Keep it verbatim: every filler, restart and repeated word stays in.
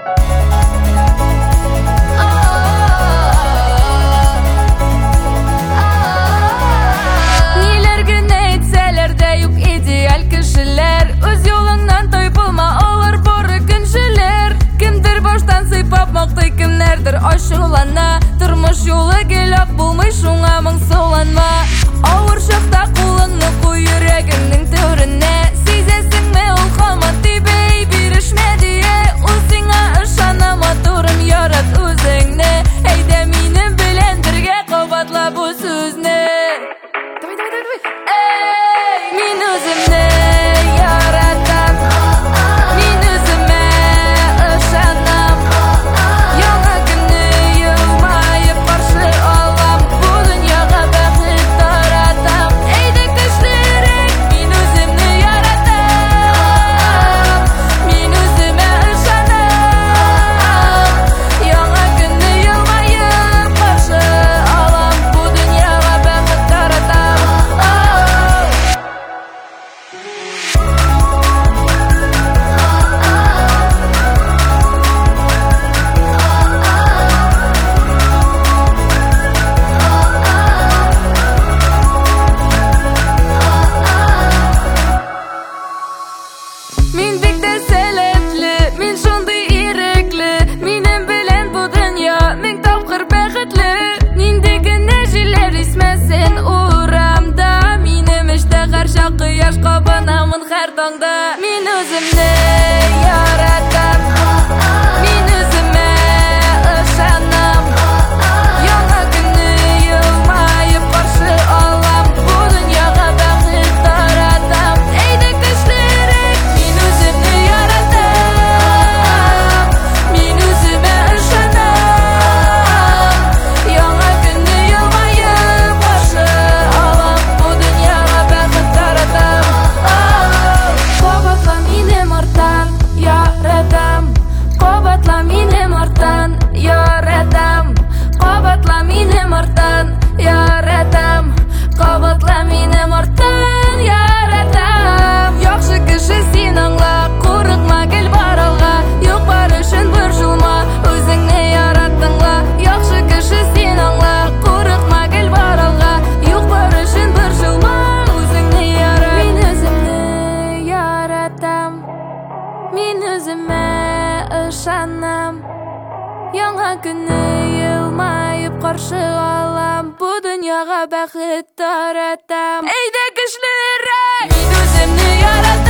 Кемнәрдер ачулана, тормыш юлы гелак булмый, шуңа моңсуланма. Авыр чакта кулыңны куй йөрәгеңнең түренә, сизәсеңме ул камат тибей бирешмә дия. Ул сиңа ышана, матурым ярат үзеңне, әйдә минем белән бергә кабатла бу сүзне. Мин үземне яратам, мин үземә ышанам. Мин бик тә сәләтле, мин шундый ирекле, минем белән бу дөнья мең тапкыр бәхетле. Нинди генә җилләр исмәсен урамда, минем эштә һәр чак кояш кабынамын һәр таңда. Мин үземне яратам, мин үземә ышанам. Яңа көнне елмаеп каршы алам, бу дөньяга бәхет таратам. Әйдә көчлерәк, мин үземне яратам, мин үземә ышанам. Яңа көнне елмаеп каршы алам, бу дөньяга бәхет таратам. Кабатла минем арттан, яратам. Кабатла минем арттан, яратам. Кабатла минем арттан, яратам. Кабатла минем арттан, яратам. Яхшы кеше син аңла, курыкма гел бар алга. Юк бар өчен борчылма, үзеңне яраттыңла. Яхшы кеше син аңла, курыкма гел бар алга. Юк бар өчен борчылма, үзеңне ярат. Мин үземне яратам, мин үземә ышанам. Яңа көнне елмаеп каршы алам, бу дөньяга бәхет таратам. Әйдә көчлерәк, мин үземне яратам.